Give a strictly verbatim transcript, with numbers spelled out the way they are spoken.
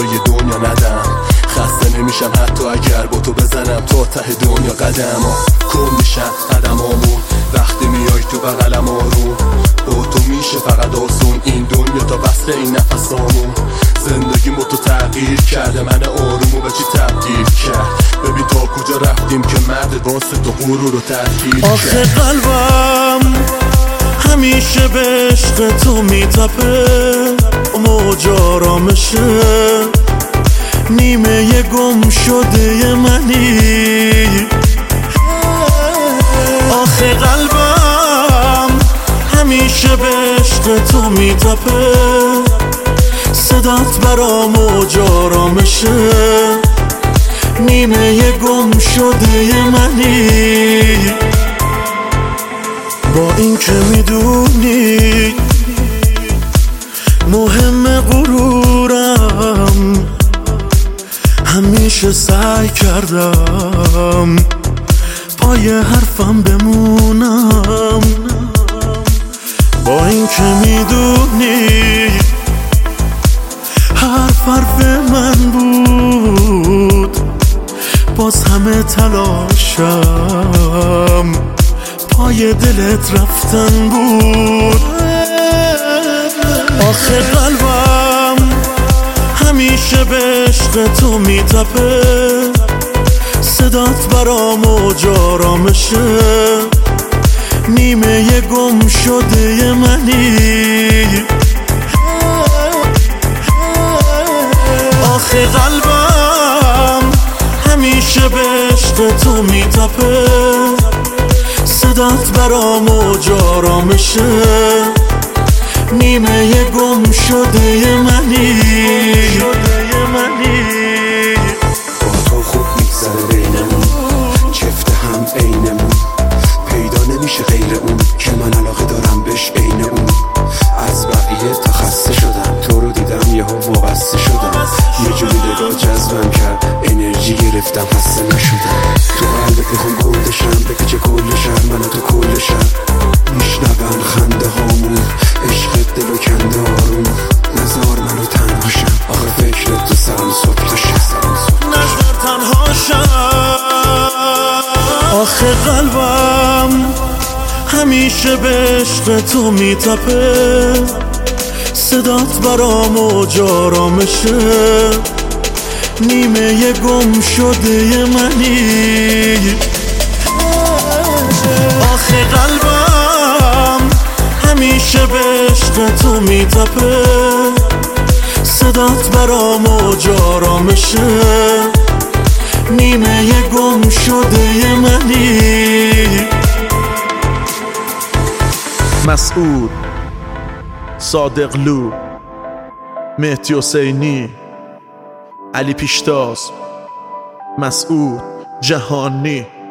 به یه دنیا ندم. خسته نمیشم حتی اگر با تو بزنم تا ته دنیا قدم. کن میشم قدمامون وقتی میای تو بغلم آروم. با تو میشه فقط آسون این دنیا تا وصل این نفسامون. زندگی با تو تغییر کرده من آرومو به چی تبدیل کرد. ببین تا کجا رفتیم که مرد واسه تو غرور رو تحقیر کرد. آخه قلبم همیشه به عشق تو میتپه، موج آرامشه، نیمه گم شده منی. آخه قلبم همیشه به عشق تو میتپه، صدات برا موج آرامشه، نیمه گم شده منی. با این که میدونی مهم غرورم، همیشه سعی کردم پای حرفم بمونم. با این که میدونی حرف حرف من بود، باز همه تلاشم پای دلت رفتن بود. آخه قلبم همیشه به عشق تو میتپه، صدات برا موج آرامشه، نیمه گم شده منی. آخه قلبم همیشه به عشق تو میتپه، صدات برا موج آرامشه، نیمه گم شده منی. با تو خوب میگذره بینمون، چفت هم عینمون، پیدا نمیشه غیر اون که من علاقه دارم بهش عین اون. از بقیه تا خسته شدم، تو رو دیدم یهو وابسته شدم، یه جوری نگاه جذبم کرد، انرژی گرفتم خسته نشدم. تو قلبت میخوام گندشم، بپیچه کلشم من و تو کلشم، میشنون خنده هامون، عشق دل و کنده آروم. نزار منو تنهاشم، آخه فکرت تو سرم صبح تا شب. نزار تنهاشم. آخه قلبم همیشه به عشق تو میتپه، صدات برا موج آرامشه، نیمه گم شده منی. آخه قلبم همیشه به عشق تو میتپه، صدات برا موج آرامشه، نیمه گم شده منی. مسعود، صادقلو، مهدی حسینی، علی پیشتاز، مسعود جهانی.